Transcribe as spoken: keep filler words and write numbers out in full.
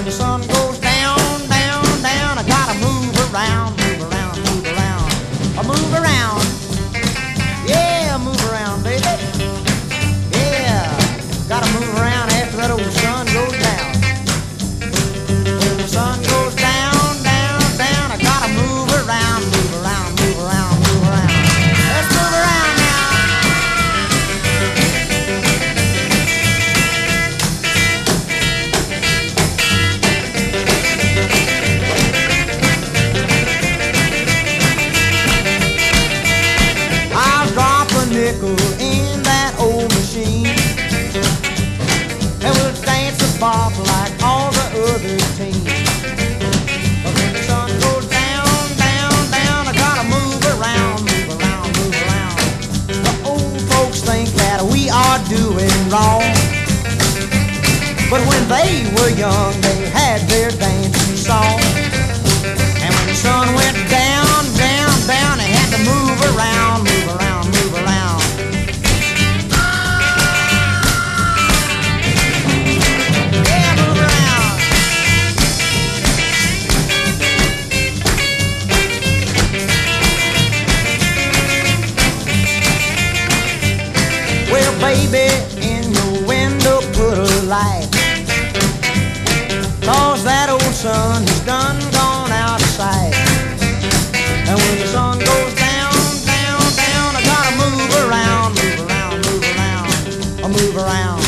the sun goes down, down, down, I gotta move around, move around, move around. I move around. Yeah, move around, baby. Yeah, gotta move around after that old sun goes down. When the sun goes down, down, down, I gotta move around, move around, move around, move around. Let's move around now. I'll drop a nickel in that old machine, and we'll dance a bop like all the other teams. But when the sun goes down, down, down, I gotta move around, move around, move around. The old folks think that we are doing wrong, but when they were young, they had their dancing song. And when the sun went down, down, down, they had to move around, move around, move around. Yeah, move around. Well, baby, in your window put a light, 'cause that old sun has done gone out of sight. And when the sun goes down, down, down, I gotta move around, move around, move around, I move around.